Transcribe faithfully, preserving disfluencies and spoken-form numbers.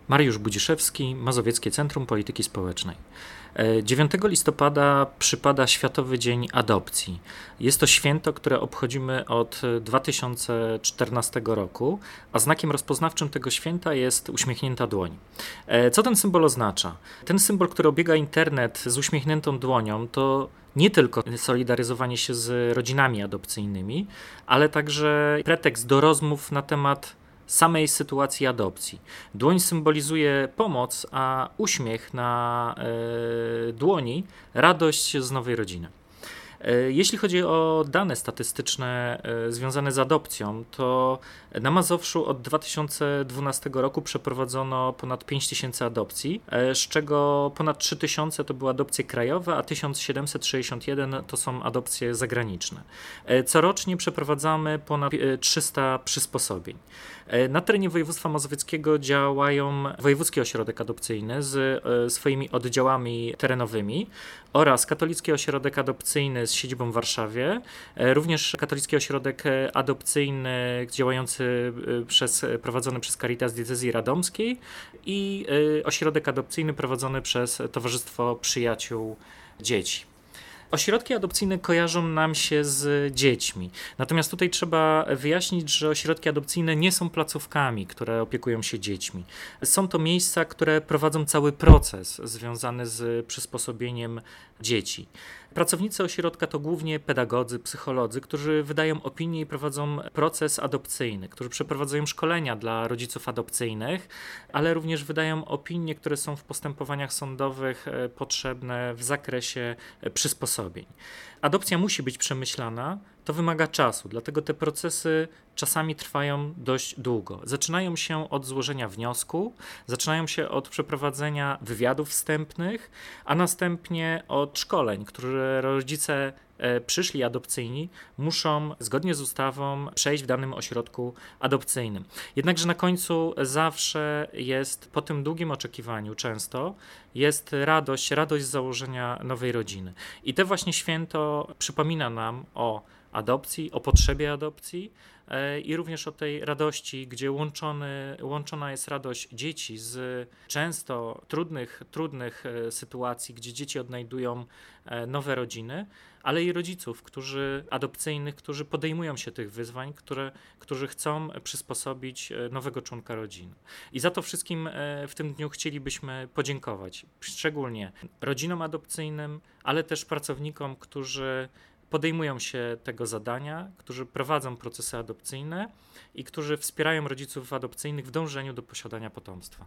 Mariusz Budziszewski, Mazowieckie Centrum Polityki Społecznej. dziewiątego listopada przypada Światowy Dzień Adopcji. Jest to święto, które obchodzimy od dwa tysiące czternastego roku, a znakiem rozpoznawczym tego święta jest uśmiechnięta dłoń. Co ten symbol oznacza? Ten symbol, który obiega internet z uśmiechniętą dłonią, to nie tylko solidaryzowanie się z rodzinami adopcyjnymi, ale także pretekst do rozmów na temat samej sytuacji adopcji. Dłoń symbolizuje pomoc, a uśmiech na e, dłoni radość z nowej rodziny. Jeśli chodzi o dane statystyczne związane z adopcją, to na Mazowszu od dwa tysiące dwunastego roku przeprowadzono ponad pięć tysięcy adopcji, z czego ponad trzy tysiące to były adopcje krajowe, a tysiąc siedemset sześćdziesiąt jeden to są adopcje zagraniczne. Corocznie przeprowadzamy ponad trzysta przysposobień. Na terenie województwa mazowieckiego działają Wojewódzki Ośrodek Adopcyjny z swoimi oddziałami terenowymi oraz Katolicki Ośrodek Adopcyjny z siedzibą w Warszawie, również Katolicki Ośrodek Adopcyjny działający przez, prowadzony przez Caritas Diecezji Radomskiej i Ośrodek Adopcyjny prowadzony przez Towarzystwo Przyjaciół Dzieci. Ośrodki adopcyjne kojarzą nam się z dziećmi. Natomiast tutaj trzeba wyjaśnić, że ośrodki adopcyjne nie są placówkami, które opiekują się dziećmi. Są to miejsca, które prowadzą cały proces związany z przysposobieniem dzieci. Pracownicy ośrodka to głównie pedagodzy, psycholodzy, którzy wydają opinie i prowadzą proces adopcyjny, którzy przeprowadzają szkolenia dla rodziców adopcyjnych, ale również wydają opinie, które są w postępowaniach sądowych potrzebne w zakresie przysposobień. Adopcja musi być przemyślana, to wymaga czasu, dlatego te procesy czasami trwają dość długo. Zaczynają się od złożenia wniosku, zaczynają się od przeprowadzenia wywiadów wstępnych, a następnie od szkoleń, które rodzice przyszli adopcyjni muszą zgodnie z ustawą przejść w danym ośrodku adopcyjnym. Jednakże na końcu zawsze jest, po tym długim oczekiwaniu często, jest radość, radość z założenia nowej rodziny. I te właśnie święto przypomina nam o adopcji, o potrzebie adopcji i również o tej radości, gdzie łączony, łączona jest radość dzieci z często trudnych, trudnych sytuacji, gdzie dzieci odnajdują nowe rodziny, ale i rodziców, którzy adopcyjnych, którzy podejmują się tych wyzwań, które, którzy chcą przysposobić nowego członka rodziny. I za to wszystkim w tym dniu chcielibyśmy podziękować, szczególnie rodzinom adopcyjnym, ale też pracownikom, którzy podejmują się tego zadania, którzy prowadzą procesy adopcyjne i którzy wspierają rodziców adopcyjnych w dążeniu do posiadania potomstwa.